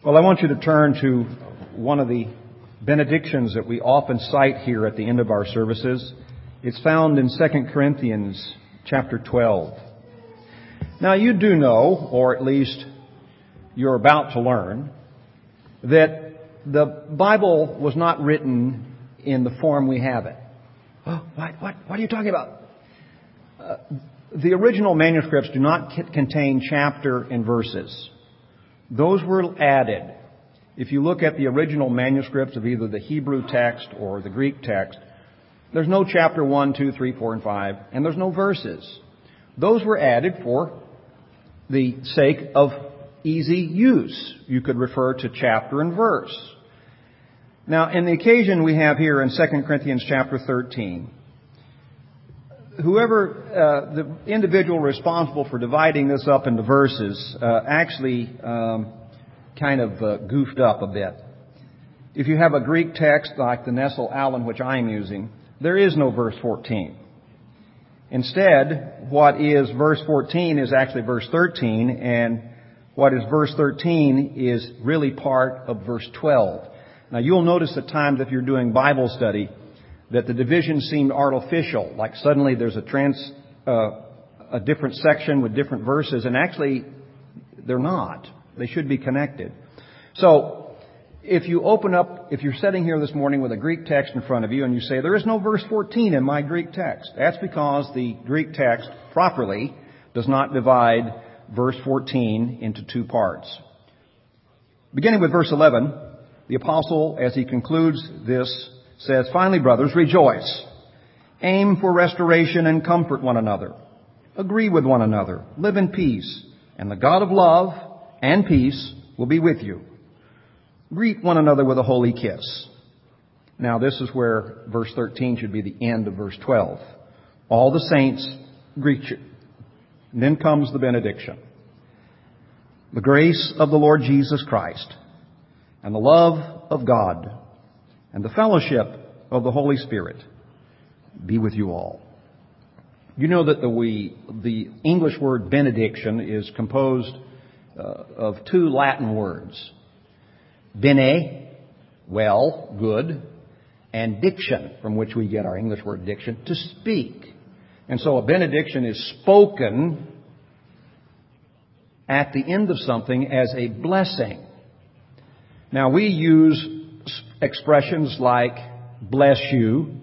Well, I want you to turn to one of the benedictions that we often cite here at the end of our services. It's found in 2 Corinthians chapter 12. Now, you do know, or at least you're about to learn, that the Bible was not written in the form we have it. Oh, what are you talking about? The original manuscripts do not contain chapter and verses. Those were added. If you look at the original manuscripts of either the Hebrew text or the Greek text, there's no chapter 1, 2, 3, 4, and 5, and there's no verses. Those were added for the sake of easy use. You could refer to chapter and verse. Now, in the occasion we have here in 2 Corinthians chapter 13, the individual responsible for dividing this up into verses actually goofed up a bit. If you have a Greek text like the Nestle-Aland, which I am using, there is no verse 14. Instead, what is verse 14 is actually verse 13, and what is verse 13 is really part of verse 12. Now, you'll notice at times if you're doing Bible study that the divisions seemed artificial, like suddenly there's a different section with different verses, and actually they're not. They should be connected. So, if you're sitting here this morning with a Greek text in front of you and you say, there is no verse 14 in my Greek text, that's because the Greek text properly does not divide verse 14 into two parts. Beginning with verse 11, the apostle, as he concludes this, says, "Finally, brothers, rejoice. Aim for restoration and comfort one another. Agree with one another. Live in peace. And the God of love and peace will be with you. Greet one another with a holy kiss." Now, this is where verse 13 should be the end of verse 12. All the saints greet you. And then comes the benediction. The grace of the Lord Jesus Christ and the love of God and the fellowship of the Holy Spirit be with you all. You know that the English word benediction is composed of two Latin words. Bene, well, good, and diction, from which we get our English word diction, to speak. And so a benediction is spoken at the end of something as a blessing. Now, we use expressions like bless you,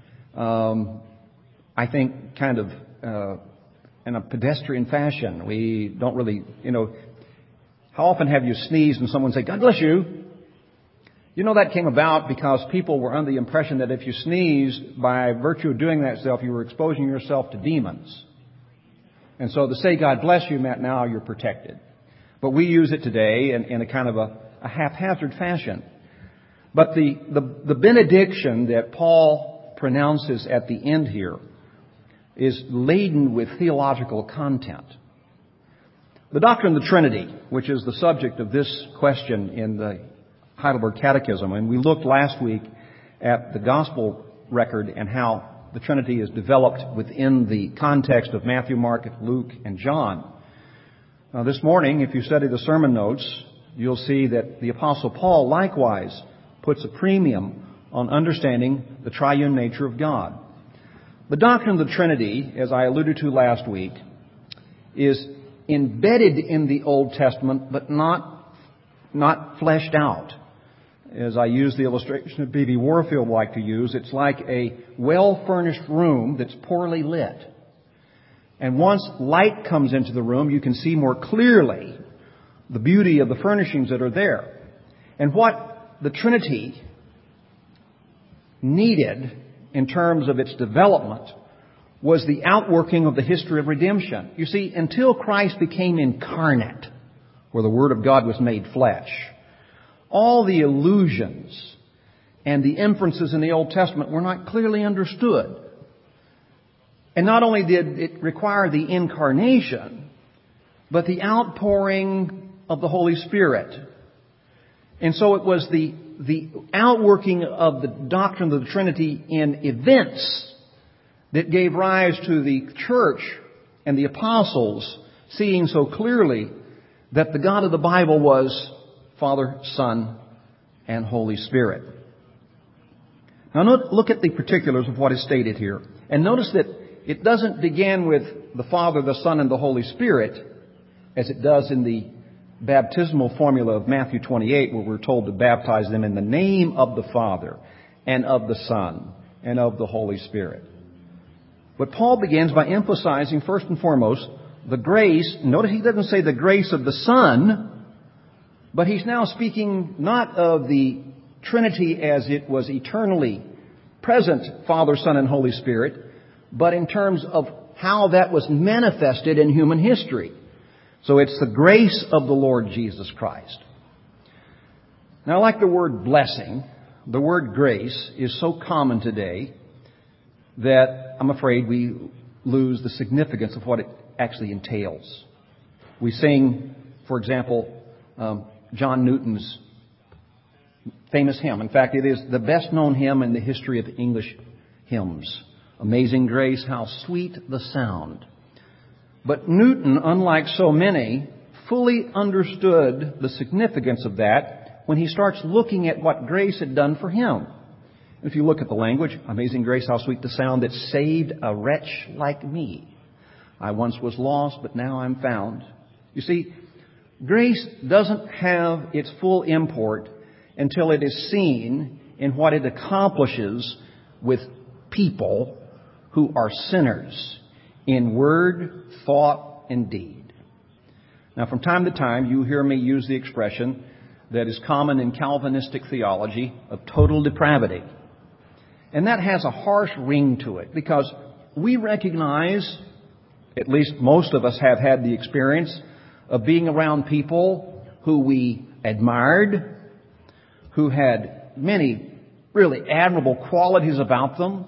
I think kind of in a pedestrian fashion. We don't really, how often have you sneezed and someone say, "God bless you"? You know that came about because people were under the impression that if you sneezed, by virtue of doing that self, you were exposing yourself to demons. And so to say "God bless you" meant now you're protected. But we use it today in a kind of a haphazard fashion. But the benediction that Paul pronounces at the end here is laden with theological content. The doctrine of the Trinity, which is the subject of this question in the Heidelberg Catechism, and we looked last week at the gospel record and how the Trinity is developed within the context of Matthew, Mark, Luke, and John. Now, this morning, if you study the sermon notes, you'll see that the Apostle Paul likewise puts a premium on understanding the triune nature of God. The doctrine of the Trinity, as I alluded to last week, is embedded in the Old Testament, but not fleshed out. As I use the illustration that B.B. Warfield liked to use, it's like a well-furnished room that's poorly lit. And once light comes into the room, you can see more clearly the beauty of the furnishings that are there. And what the Trinity needed in terms of its development was the outworking of the history of redemption. You see, until Christ became incarnate, where the Word of God was made flesh, all the allusions and the inferences in the Old Testament were not clearly understood. And not only did it require the incarnation, but the outpouring of the Holy Spirit. And so it was the outworking of the doctrine of the Trinity in events that gave rise to the church and the apostles seeing so clearly that the God of the Bible was Father, Son, and Holy Spirit. Now look at the particulars of what is stated here. And notice that it doesn't begin with the Father, the Son, and the Holy Spirit, as it does in the baptismal formula of Matthew 28, where we're told to baptize them in the name of the Father, and of the Son, and of the Holy Spirit. But Paul begins by emphasizing, first and foremost, the grace. Notice he doesn't say the grace of the Son, but he's now speaking not of the Trinity as it was eternally present, Father, Son, and Holy Spirit, but in terms of how that was manifested in human history. So it's the grace of the Lord Jesus Christ. Now, like the word blessing, the word grace is so common today that I'm afraid we lose the significance of what it actually entails. We sing, for example, John Newton's famous hymn. In fact, it is the best known hymn in the history of English hymns. Amazing Grace, how sweet the sound. But Newton, unlike so many, fully understood the significance of that when he starts looking at what grace had done for him. If you look at the language, amazing grace, how sweet the sound that saved a wretch like me. I once was lost, but now I'm found. You see, grace doesn't have its full import until it is seen in what it accomplishes with people who are sinners in word, thought, and deed. Now, from time to time, you hear me use the expression that is common in Calvinistic theology of total depravity. And that has a harsh ring to it because we recognize, at least most of us have had the experience of being around people who we admired, who had many really admirable qualities about them.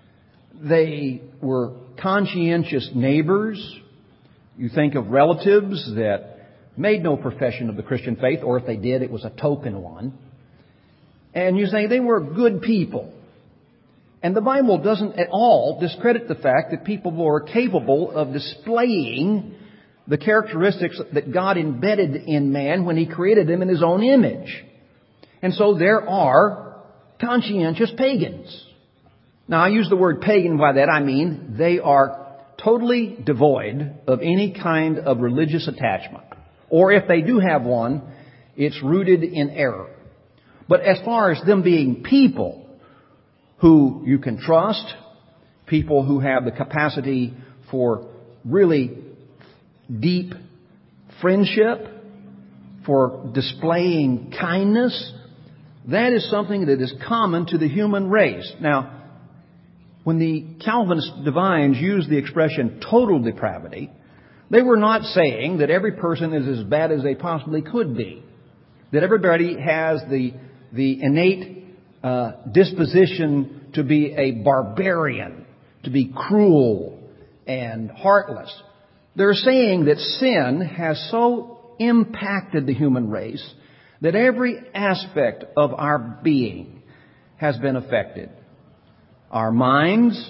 They were conscientious neighbors. You think of relatives that made no profession of the Christian faith, or if they did, it was a token one. And you say they were good people. And the Bible doesn't at all discredit the fact that people were capable of displaying the characteristics that God embedded in man when He created them in His own image. And so there are conscientious pagans. Now, I use the word pagan. By that I mean they are totally devoid of any kind of religious attachment. Or if they do have one, it's rooted in error. But as far as them being people who you can trust, people who have the capacity for really deep friendship, for displaying kindness, that is something that is common to the human race. Now, when the Calvinist divines used the expression total depravity, they were not saying that every person is as bad as they possibly could be. That everybody has the innate disposition to be a barbarian, to be cruel and heartless. They're saying that sin has so impacted the human race that every aspect of our being has been affected. Our minds,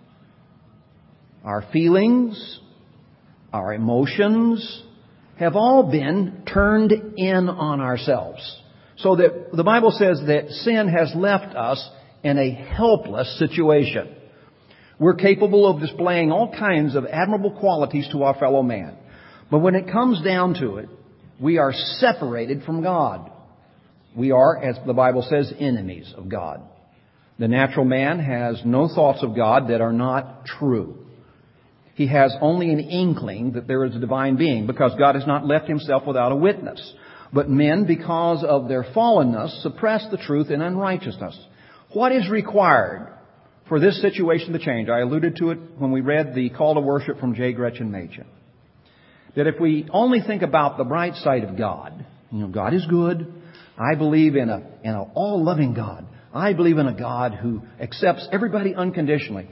our feelings, our emotions have all been turned in on ourselves. So that the Bible says that sin has left us in a helpless situation. We're capable of displaying all kinds of admirable qualities to our fellow man. But when it comes down to it, we are separated from God. We are, as the Bible says, enemies of God. The natural man has no thoughts of God that are not true. He has only an inkling that there is a divine being because God has not left Himself without a witness. But men, because of their fallenness, suppress the truth in unrighteousness. What is required for this situation to change? I alluded to it when we read the call to worship from J. Gretchen Machen. That if we only think about the bright side of God, God is good. I believe in an all-loving God. I believe in a God who accepts everybody unconditionally.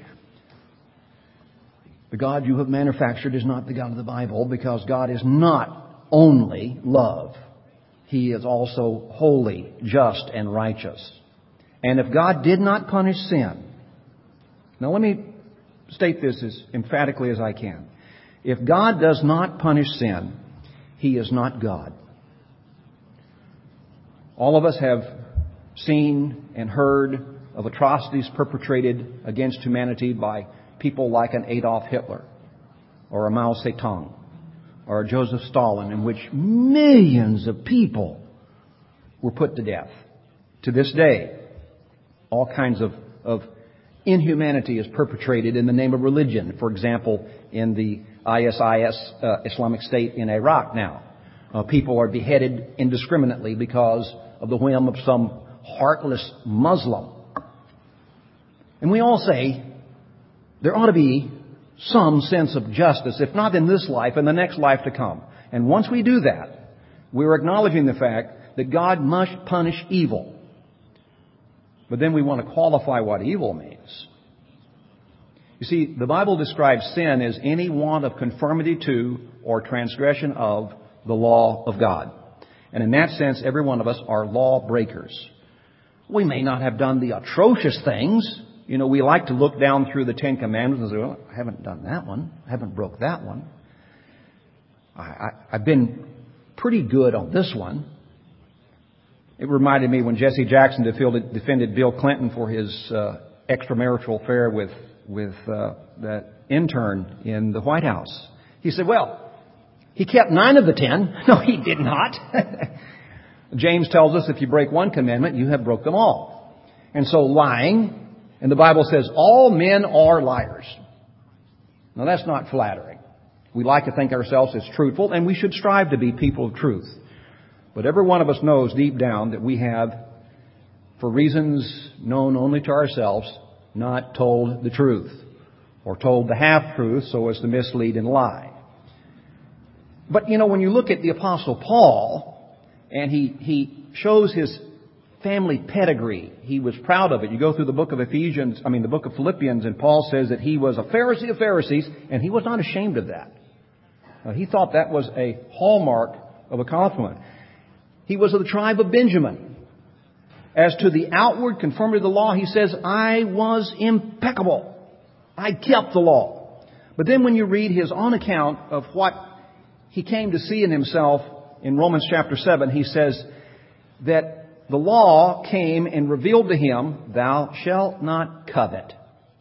The God you have manufactured is not the God of the Bible because God is not only love. He is also holy, just, and righteous. And if God did not punish sin, now let me state this as emphatically as I can. If God does not punish sin, He is not God. All of us have seen and heard of atrocities perpetrated against humanity by people like an Adolf Hitler or a Mao Zedong or a Joseph Stalin, in which millions of people were put to death. To this day, all kinds of inhumanity is perpetrated in the name of religion. For example, in the ISIS, Islamic State in Iraq now, people are beheaded indiscriminately because of the whim of some heartless Muslim. And we all say there ought to be some sense of justice, if not in this life, in the next life to come. And once we do that, we're acknowledging the fact that God must punish evil. But then we want to qualify what evil means. You see, the Bible describes sin as any want of conformity to or transgression of the law of God. And in that sense, every one of us are law breakers. We may not have done the atrocious things. You know, we like to look down through the Ten Commandments and say, well, I haven't done that one. I haven't broke that one. I've been pretty good on this one. It reminded me when Jesse Jackson defended Bill Clinton for his extramarital affair with that intern in the White House. He said, well, he kept 9 of the 10. No, he did not. James tells us if you break one commandment, you have broke them all. And so lying, and the Bible says all men are liars. Now that's not flattering. We like to think ourselves as truthful, and we should strive to be people of truth. But every one of us knows deep down that we have, for reasons known only to ourselves, not told the truth, or told the half-truth so as to mislead and lie. But, you know, when you look at the Apostle Paul, and he shows his family pedigree, he was proud of it. You go through the book of the book of Philippians, and Paul says that he was a Pharisee of Pharisees, and he was not ashamed of that. He thought that was a hallmark of a compliment. He was of the tribe of Benjamin. As to the outward conformity to the law, he says, I was impeccable. I kept the law. But then when you read his own account of what he came to see in himself in Romans chapter 7, he says that the law came and revealed to him, thou shalt not covet.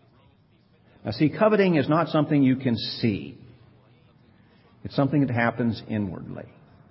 Now see, coveting is not something you can see. It's something that happens inwardly.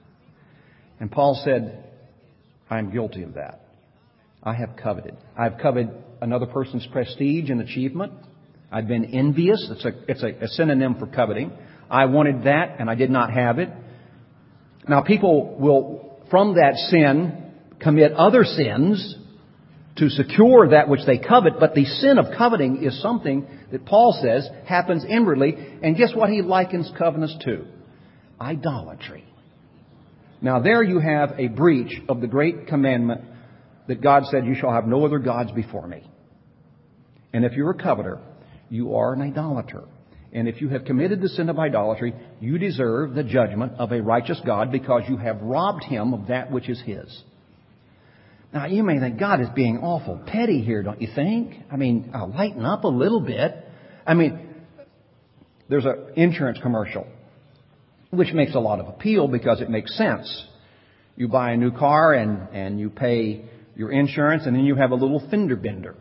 And Paul said, I'm guilty of that. I have coveted. I've coveted another person's prestige and achievement. I've been envious. It's a synonym for coveting. I wanted that and I did not have it. Now people will, from that sin, commit other sins to secure that which they covet. But the sin of coveting is something that Paul says happens inwardly. And guess what he likens covetousness to? Idolatry. Now there you have a breach of the great commandment that God said, you shall have no other gods before me. And if you're a coveter, you are an idolater. And if you have committed the sin of idolatry, you deserve the judgment of a righteous God because you have robbed Him of that which is His. Now you may think God is being awful petty here, don't you think? I mean, lighten up a little bit. I mean, there's an insurance commercial which makes a lot of appeal because it makes sense. You buy a new car and you pay your insurance and then you have a little fender bender.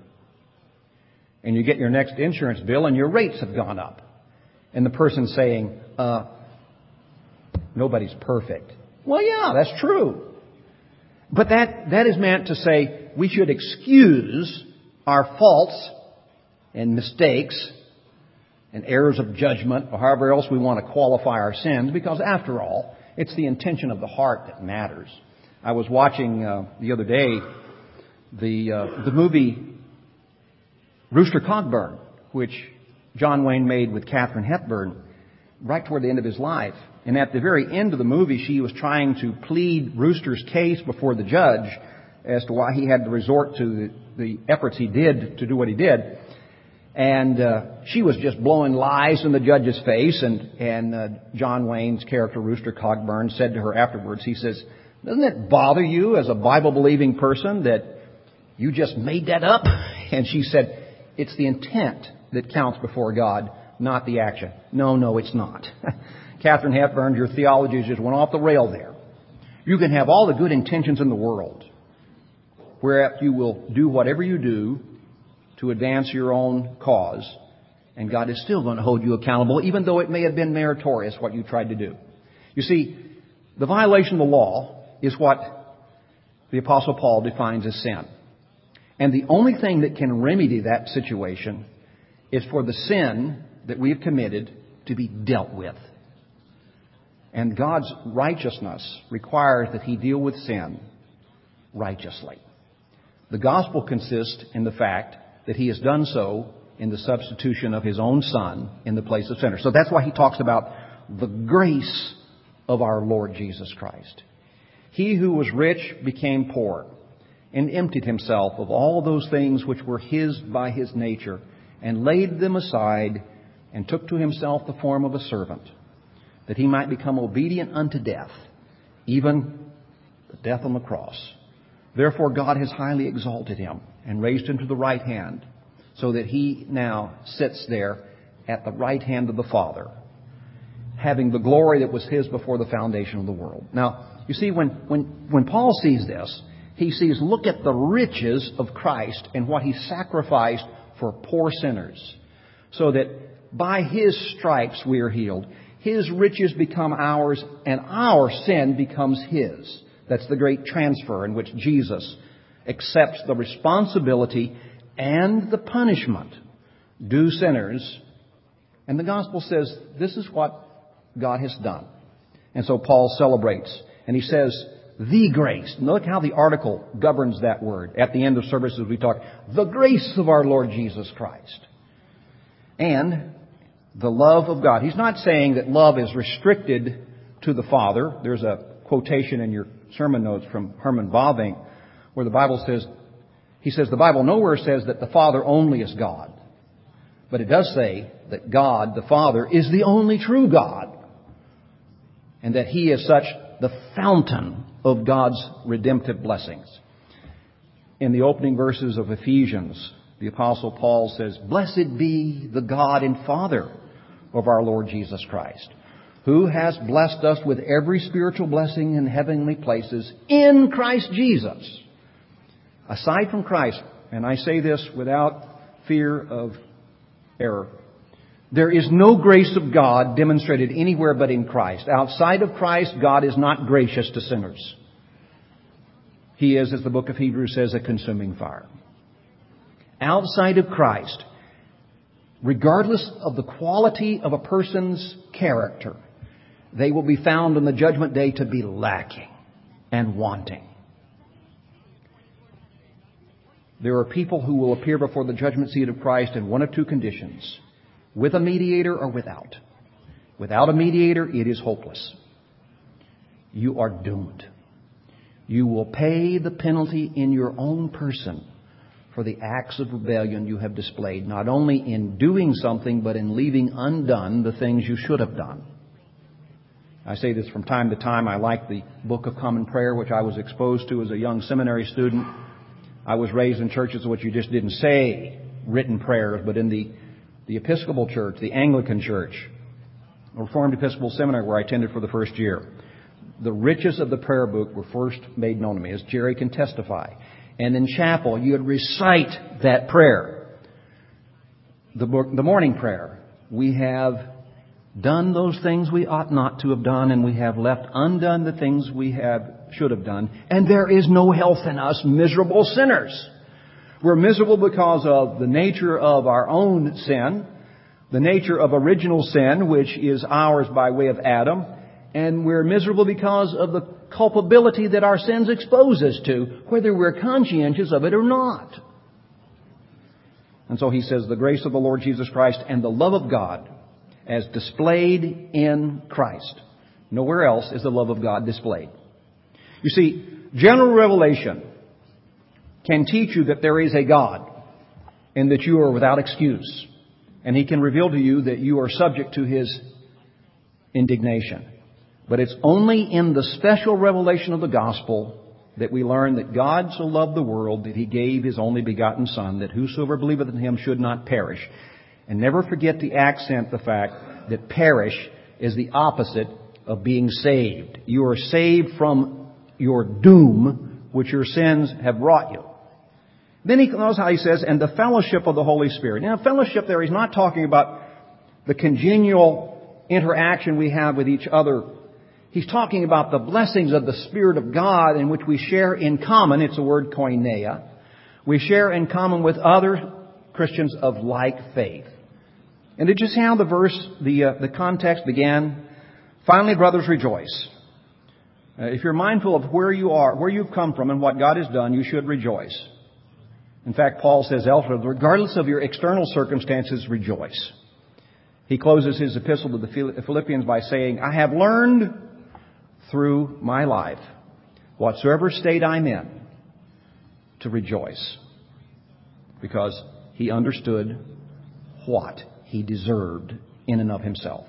And you get your next insurance bill and your rates have gone up. And the person's saying, nobody's perfect. Well, yeah, that's true. But that is meant to say we should excuse our faults and mistakes and errors of judgment, or however else we want to qualify our sins, because after all, it's the intention of the heart that matters. I was watching the other day the movie Rooster Cogburn, which John Wayne made with Katharine Hepburn right toward the end of his life. And at the very end of the movie, she was trying to plead Rooster's case before the judge as to why he had to resort to the efforts he did to do what he did. And she was just blowing lies in the judge's face. And John Wayne's character, Rooster Cogburn, said to her afterwards, he says, doesn't it bother you as a Bible-believing person that you just made that up? And she said, it's the intent that counts before God, not the action. No, it's not. Katharine Hepburn, your theology just went off the rail there. You can have all the good intentions in the world. whereat you will do whatever you do to advance your own cause, and God is still going to hold you accountable, even though it may have been meritorious what you tried to do. You see, the violation of the law is what the Apostle Paul defines as sin. And the only thing that can remedy that situation is for the sin that we have committed to be dealt with. And God's righteousness requires that He deal with sin righteously. The gospel consists in the fact that He has done so in the substitution of His own Son in the place of sinners. So that's why he talks about the grace of our Lord Jesus Christ. He who was rich became poor and emptied Himself of all those things which were His by His nature, and laid them aside, and took to Himself the form of a servant, that He might become obedient unto death, even the death on the cross. Therefore God has highly exalted Him and raised Him to the right hand, so that He now sits there at the right hand of the Father, having the glory that was His before the foundation of the world. Now, you see, when Paul sees this, he sees, look at the riches of Christ and what He sacrificed for poor sinners, so that by His stripes we are healed. His riches become ours, and our sin becomes His. That's the great transfer in which Jesus accepts the responsibility and the punishment due sinners. And the gospel says this is what God has done. And so Paul celebrates, and he says, the grace. Look how the article governs that word. At the end of services we talk, the grace of our Lord Jesus Christ. And the love of God. He's not saying that love is restricted to the Father. There's a quotation in your sermon notes from Herman Bavinck where the Bible says, he says, the Bible nowhere says that the Father only is God. But it does say that God, the Father, is the only true God. And that He is such the fountain of God's redemptive blessings. In the opening verses of Ephesians, the Apostle Paul says, blessed be the God and Father of our Lord Jesus Christ, who has blessed us with every spiritual blessing in heavenly places in Christ Jesus. Aside from Christ, and I say this without fear of error, there is no grace of God demonstrated anywhere but in Christ. Outside of Christ, God is not gracious to sinners. He is, as the book of Hebrews says, a consuming fire. Outside of Christ, regardless of the quality of a person's character, they will be found on the judgment day to be lacking and wanting. There are people who will appear before the judgment seat of Christ in one of two conditions: with a mediator or without. Without a mediator, it is hopeless. You are doomed. You will pay the penalty in your own person for the acts of rebellion you have displayed, not only in doing something, but in leaving undone the things you should have done. I say this from time to time. I like the Book of Common Prayer, which I was exposed to as a young seminary student. I was raised in churches in which you just didn't say written prayers, but in the Episcopal Church, the Anglican Church, Reformed Episcopal Seminary, where I attended for the first year, the riches of the prayer book were first made known to me, as Jerry can testify. And in chapel, you would recite that prayer. The morning prayer. We have done those things we ought not to have done, and we have left undone the things we should have done. And there is no health in us, miserable sinners. We're miserable because of the nature of our own sin, the nature of original sin, which is ours by way of Adam. And we're miserable because of the culpability that our sins expose us to, whether we're conscientious of it or not. And so he says, the grace of the Lord Jesus Christ and the love of God as displayed in Christ. Nowhere else is the love of God displayed. You see, general revelation can teach you that there is a God and that you are without excuse. And He can reveal to you that you are subject to His indignation. But it's only in the special revelation of the gospel that we learn that God so loved the world that He gave His only begotten Son, that whosoever believeth in Him should not perish. And never forget to accent the fact that perish is the opposite of being saved. You are saved from your doom, which your sins have brought you. Then he knows how he says, and the fellowship of the Holy Spirit. Now, fellowship there, he's not talking about the congenial interaction we have with each other. He's talking about the blessings of the Spirit of God in which we share in common. It's the word koinonia. We share in common with other Christians of like faith. And did you see how the context began? Finally, brothers, rejoice. If you're mindful of where you are, where you've come from, and what God has done, you should rejoice. In fact, Paul says elsewhere, regardless of your external circumstances, rejoice. He closes his epistle to the Philippians by saying, I have learned through my life, whatsoever state I'm in, to rejoice. Because he understood what he deserved in and of himself.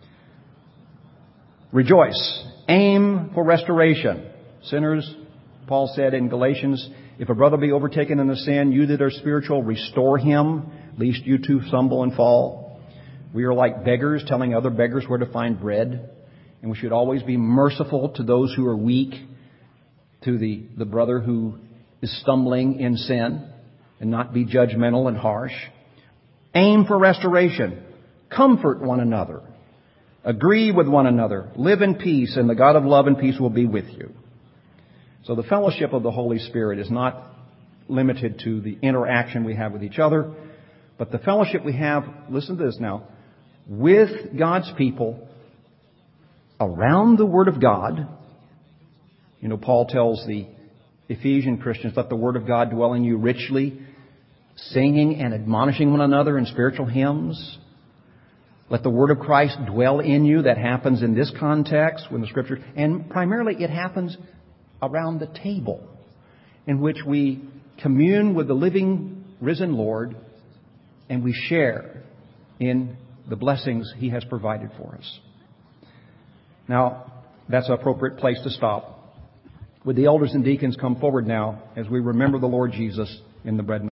Rejoice. Aim for restoration. Sinners, Paul said in Galatians, if a brother be overtaken in a sin, you that are spiritual, restore him, lest you too stumble and fall. We are like beggars telling other beggars where to find bread. And we should always be merciful to those who are weak, to the brother who is stumbling in sin, and not be judgmental and harsh. Aim for restoration. Comfort one another. Agree with one another. Live in peace, and the God of love and peace will be with you. So the fellowship of the Holy Spirit is not limited to the interaction we have with each other, but the fellowship we have, listen to this now, with God's people around the Word of God. You know, Paul tells the Ephesian Christians, let the Word of God dwell in you richly, singing and admonishing one another in spiritual hymns. Let the Word of Christ dwell in you. That happens in this context when the Scripture, and primarily it happens around the table in which we commune with the living, risen Lord, and we share in the blessings He has provided for us. Now, that's an appropriate place to stop. Would the elders and deacons come forward now as we remember the Lord Jesus in the bread and